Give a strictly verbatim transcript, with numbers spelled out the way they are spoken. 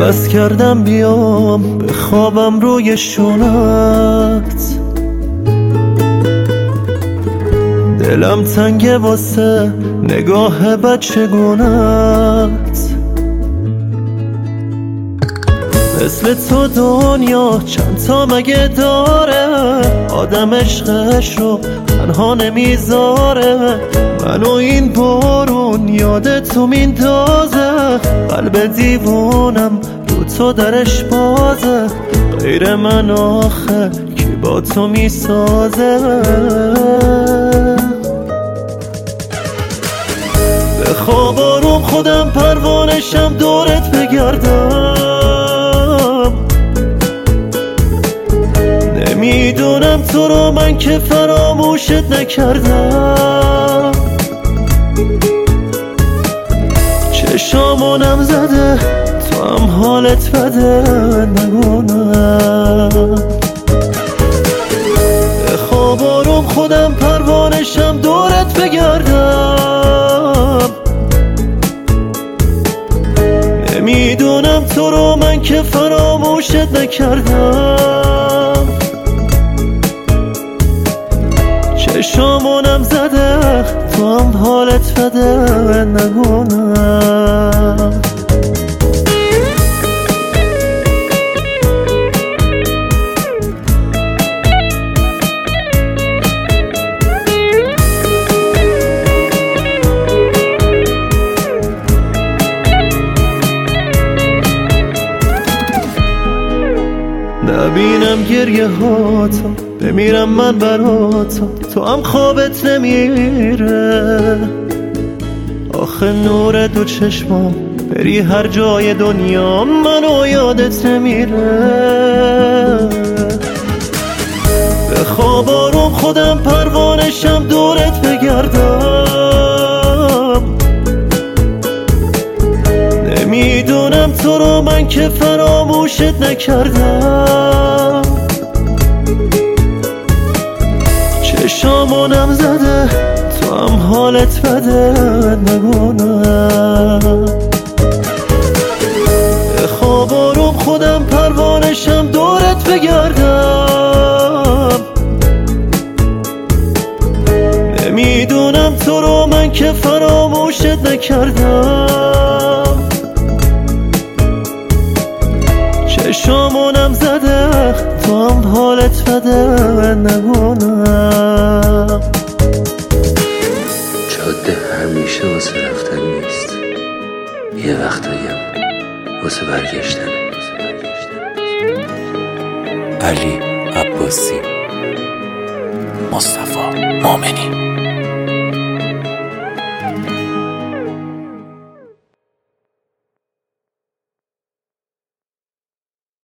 عوض کردم بیام بخوابم روی شونت، دلم تنگه واسه نگاه بچگونت. مثل تو دنیا چند تا مگه داره، آدم عشقش رو تنها نمیذاره. منو این بارون یاد تو میندازه، قلب دیوونم رو تو درش بازه. غیر من آخه کی با تو میسازه؟ به خواب آروم خودم پروانشم دورت بگردم. نمیدونم تو رو من که فراموشت نکردم. چشامونم زده تو هم حالت بده نگونم. به خواب آروم خودم پروانشم دورت بگردم. نمیدونم تو رو من که فراموشت نکردم. چشامونم زده تو هم حالت بده نگونم. نبینم گریه ها تو، بمیرم من برا تو، تو هم خوابت نمیره. آخه نور دو چشمام بری هر جای دنیا منو یادت نمیره. به خواب آروم خودم پروانشم دورت بگردم. نمیدونم تو رو من که فراموشت نکردم. چشامونم زده تو هم حالت بده نگونم. به خواب آروم خودم پروانشم دورت بگردم. نمیدونم تو رو من که فراموشت نکردم. چشامونم زده تو هم حالت بده نگونم. جاده همیشه واسه رفتن نیست، یه وقتاییم واسه برگشتن. علی عباسی، مصطفی مومنی.